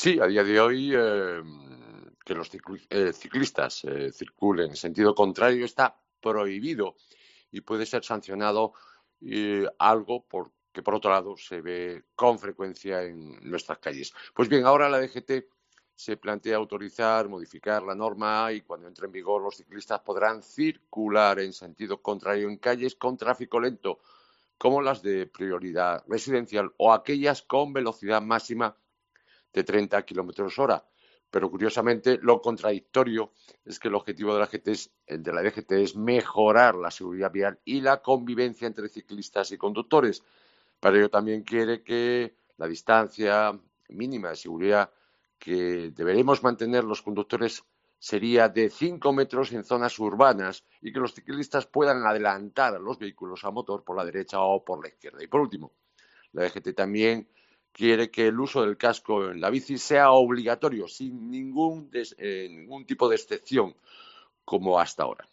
Sí, a día de hoy que los ciclistas circulen en sentido contrario está prohibido y puede ser sancionado algo que por otro lado se ve con frecuencia en nuestras calles. Pues bien, ahora la DGT se plantea autorizar, modificar la norma y cuando entre en vigor los ciclistas podrán circular en sentido contrario en calles con tráfico lento, como las de prioridad residencial o aquellas con velocidad máxima de 30 kilómetros hora. Pero curiosamente, lo contradictorio es que el objetivo de la DGT es mejorar la seguridad vial y la convivencia entre ciclistas y conductores. Para ello también quiere que la distancia mínima de seguridad que deberemos mantener los conductores sería de 5 metros en zonas urbanas y que los ciclistas puedan adelantar a los vehículos a motor por la derecha o por la izquierda. Y por último, la DGT también quiere que el uso del casco en la bici sea obligatorio, sin ningún tipo de excepción, como hasta ahora.